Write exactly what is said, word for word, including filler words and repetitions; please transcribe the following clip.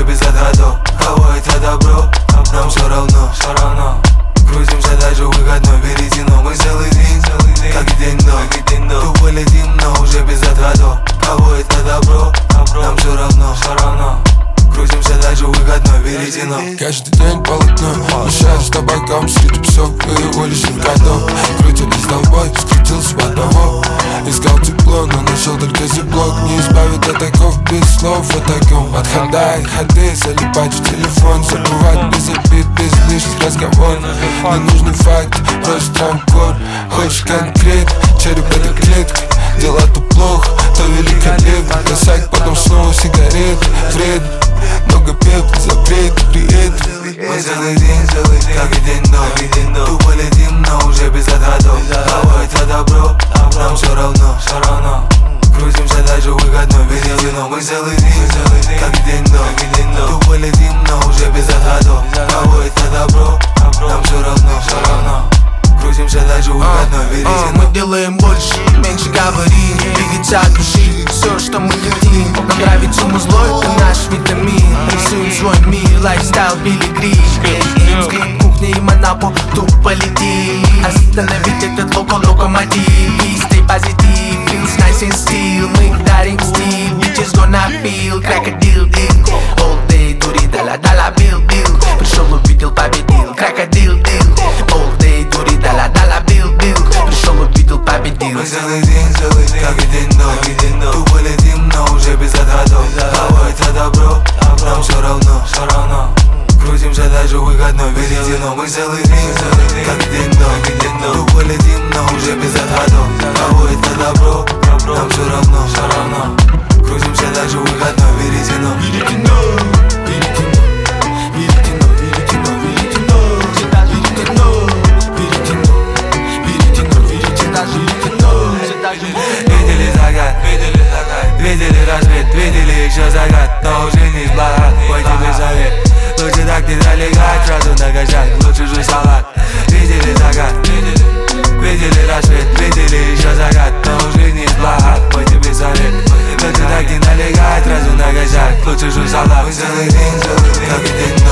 без отходов. Кого это добро, нам все равно, все равно. Крутимся даже в выходной, веретено. Мы целый день, как и день до. Тупо летим, но уже без отходов. Кого это добро, нам все равно, все равно. Крутимся даже в выходной, веретено. Каждый день полотно, мешаю с табаком среди псов и уличных котов. Крутились толпой, скрутился по того. Искал тепло, но нашел только зиблок. Не избавит от оков без слов о таком. От хода и ходы, залипать в телефон. Забывать без обид, без лишних разговоров. Не нужный факт, просто рамкор. Хочешь конкрет, череп это клетка. Дела то плохо, то великолепно. Косяк, потом снова сигарет. Вред, много пеп, запрет, при этом. Мы целый день, как и день до. Тупо летим, но уже без отходов. Кого это добро, нам все равно, все равно. Крутимся даже в выходной, веретено. Мы целый день, как и день до. Тупо летим, но уже без отходов. Кого это добро, нам все равно, все равно. Крутимся даже в выходной, веретено. Мы делаем больше, меньше говорим. Двигаться от души, все, что мы хотим. Нам нравится ум злой, это наш витамин. Рисуем свой мир, лайфстайл пилигрим. Скрип, кухня и монопол, тупо летим. Остановить этот локомотив. Чистый позитив, feels nice and still. Мы дарим стиль, bitches gonna feel. Крокодил, дил, all day, дури, дала, дала, бил, бил. Пришел, увидел, победил, крокодил, дил, all day, дури, дала, дала, бил, бил. Пришел, увидел, победил. Мы целый день, как и день до. Тупо летим, но уже без отходов. Кого это добро, нам все равно, все равно. Крутимся даже в выходной, веретено. Мы целый день, как и день до. Тупо летим, но уже без отходов. Кого это добро, нам все равно, все равно. Крутимся даже в выходной, веретено. Веретено, веретено, веретено, веретено, веретено. Веретено, веретено, веретено, веретено. Видели закат, видели закат, видели рассвет, видели еще закат, но уже не сблагат. Мой тебе совет, лучше так не залегать, сразу нагажать, лучше жуй салат. Видели закат, видели, видели рассвет, видели еще закат, но уже не сблагат. Мой тебе совет, лучше так не налегать, сразу нагажать, лучше жуй салат. Мы целый день, как и день